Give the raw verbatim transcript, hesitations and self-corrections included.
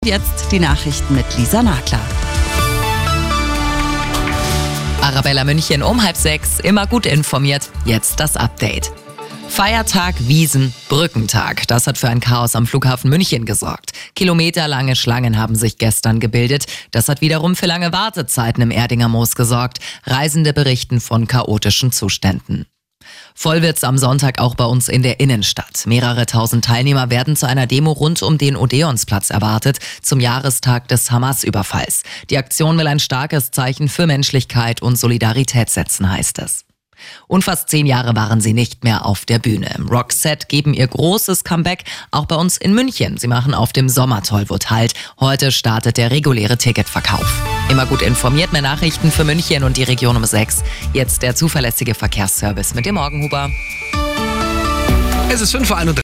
Jetzt die Nachrichten mit Lisa Nagler. Arabella München um halb sechs, immer gut informiert. Jetzt das Update. Feiertag, Wiesn, Brückentag. Das hat für ein Chaos am Flughafen München gesorgt. Kilometerlange Schlangen haben sich gestern gebildet. Das hat wiederum für lange Wartezeiten im Erdinger Moos gesorgt. Reisende berichten von chaotischen Zuständen. Voll wird's am Sonntag auch bei uns in der Innenstadt. Mehrere tausend Teilnehmer werden zu einer Demo rund um den Odeonsplatz erwartet, zum Jahrestag des Hamas-Überfalls. Die Aktion will ein starkes Zeichen für Menschlichkeit und Solidarität setzen, heißt es. Und fast zehn Jahre waren sie nicht mehr auf der Bühne. Roxette geben ihr großes Comeback, auch bei uns in München. Sie machen auf dem Sommertollwood Halt. Heute startet der reguläre Ticketverkauf. Immer gut informiert, mehr Nachrichten für München und die Region um sechs. Jetzt der zuverlässige Verkehrsservice mit dem Morgenhuber. Es ist fünf Uhr einunddreißig.